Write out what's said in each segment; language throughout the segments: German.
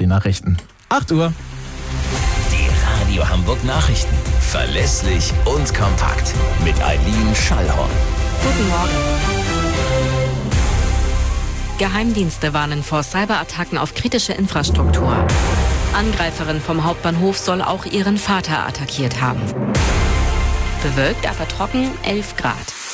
die Nachrichten. 8 Uhr. Die Radio Hamburg Nachrichten. Verlässlich und kompakt. Mit Eileen Schallhorn. Guten Morgen. Geheimdienste warnen vor Cyberattacken auf kritische Infrastruktur. Angreiferin vom Hauptbahnhof soll auch ihren Vater attackiert haben. Bewölkt, aber trocken, 11 Grad.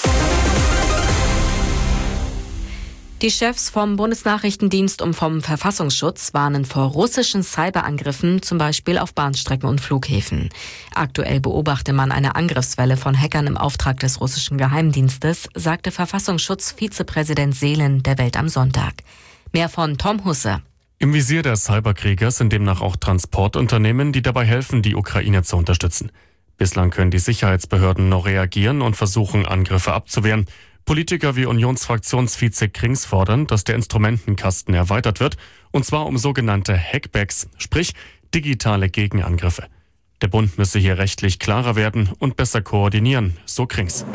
Die Chefs vom Bundesnachrichtendienst und vom Verfassungsschutz warnen vor russischen Cyberangriffen, zum Beispiel auf Bahnstrecken und Flughäfen. Aktuell beobachte man eine Angriffswelle von Hackern im Auftrag des russischen Geheimdienstes, sagte Verfassungsschutzvizepräsident Seelen der Welt am Sonntag. Mehr von Tom Husse. Im Visier der Cyberkrieger sind demnach auch Transportunternehmen, die dabei helfen, die Ukraine zu unterstützen. Bislang können die Sicherheitsbehörden noch reagieren und versuchen, Angriffe abzuwehren. Politiker wie Unionsfraktionsvize Krings fordern, dass der Instrumentenkasten erweitert wird, und zwar um sogenannte Hackbacks, sprich digitale Gegenangriffe. Der Bund müsse hier rechtlich klarer werden und besser koordinieren, so Krings.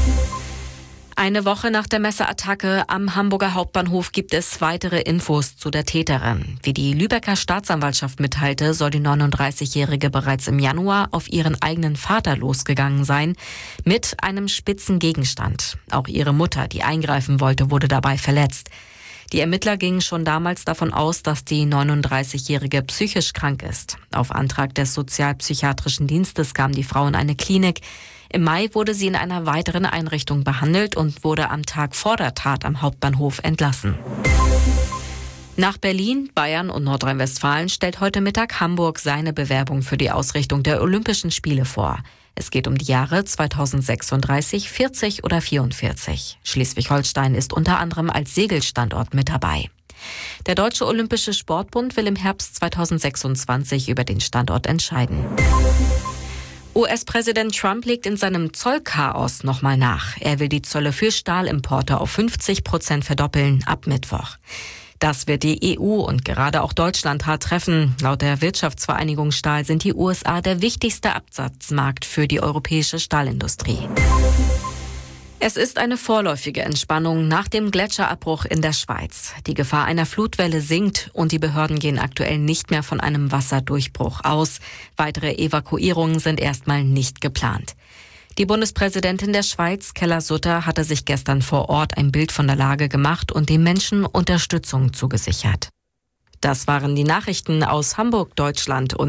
Eine Woche nach der Messerattacke am Hamburger Hauptbahnhof gibt es weitere Infos zu der Täterin. Wie die Lübecker Staatsanwaltschaft mitteilte, soll die 39-Jährige bereits im Januar auf ihren eigenen Vater losgegangen sein, mit einem spitzen Gegenstand. Auch ihre Mutter, die eingreifen wollte, wurde dabei verletzt. Die Ermittler gingen schon damals davon aus, dass die 39-Jährige psychisch krank ist. Auf Antrag des Sozialpsychiatrischen Dienstes kam die Frau in eine Klinik. Im Mai wurde sie in einer weiteren Einrichtung behandelt und wurde am Tag vor der Tat am Hauptbahnhof entlassen. Nach Berlin, Bayern und Nordrhein-Westfalen stellt heute Mittag Hamburg seine Bewerbung für die Ausrichtung der Olympischen Spiele vor. Es geht um die Jahre 2036, 40 oder 44. Schleswig-Holstein ist unter anderem als Segelstandort mit dabei. Der Deutsche Olympische Sportbund will im Herbst 2026 über den Standort entscheiden. US-Präsident Trump legt in seinem Zollchaos nochmal nach. Er will die Zölle für Stahlimporte auf 50% verdoppeln ab Mittwoch. Das wird die EU und gerade auch Deutschland hart treffen. Laut der Wirtschaftsvereinigung Stahl sind die USA der wichtigste Absatzmarkt für die europäische Stahlindustrie. Es ist eine vorläufige Entspannung nach dem Gletscherabbruch in der Schweiz. Die Gefahr einer Flutwelle sinkt und die Behörden gehen aktuell nicht mehr von einem Wasserdurchbruch aus. Weitere Evakuierungen sind erstmal nicht geplant. Die Bundespräsidentin der Schweiz, Keller Sutter, hatte sich gestern vor Ort ein Bild von der Lage gemacht und den Menschen Unterstützung zugesichert. Das waren die Nachrichten aus Hamburg, Deutschland und